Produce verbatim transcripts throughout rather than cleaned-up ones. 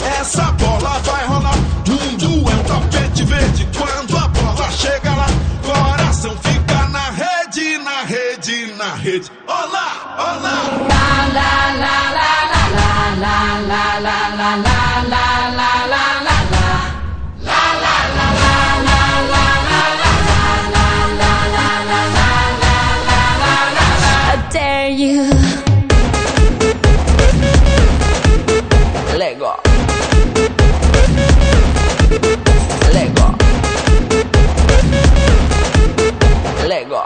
essa bola vai rolar. Mundo é um tapete verde, quando a bola chega lá, coração fica na rede, na rede, na rede. Olá, olá. La la la la la la la la la la la la la la. Dare you? Lego. Lego. Lego.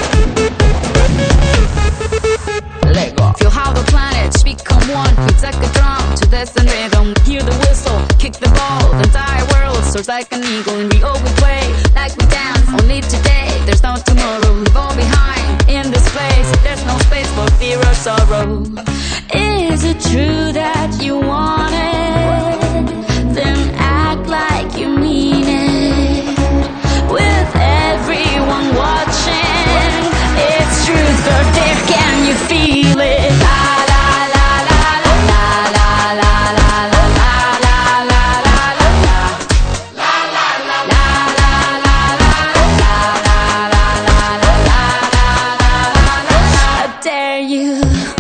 Lego. Feel how the planets become one. It's like a drum to this and rhythm. Hear the whistle, kick the ball. The entire world soars like an eagle, and we always play like we dance. Only today, there's no tomorrow. Leave all behind in this place. There's no space for fear or sorrow. Is it true that you want it? Then act like you mean it. With everyone watching, it's truth or dare. Can you feel it? La la la la la la la la la la la la la la la. La la la la la la la la la la la la. I dare you.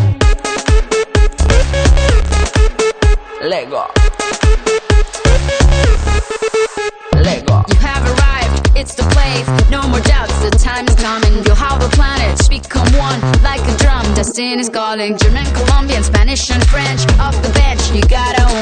Lego. Lego. You have arrived, it's the place. No more doubts, the time is coming. Feel how the planets become one, like a drum. Destiny is calling. German, Colombian, Spanish and French. Off the bench, you gotta